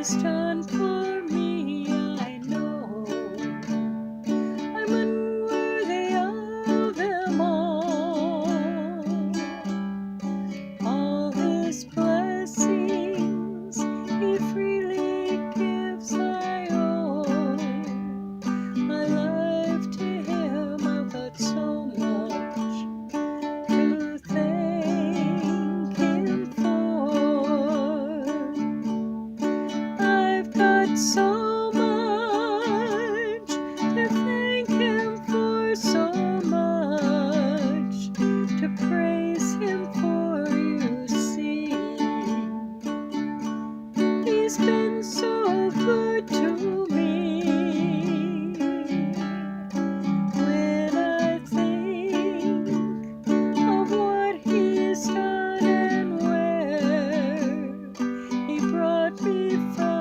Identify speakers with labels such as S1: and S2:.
S1: He's done for me, I know. I'm unworthy of Him all His blessings He freely gives. I owe my life to Him. I've got so much to thank Him for. I've got so much to thank Him for, so much to praise Him for. You see, He's been so good to me. When I think of what He's done and where He brought me from,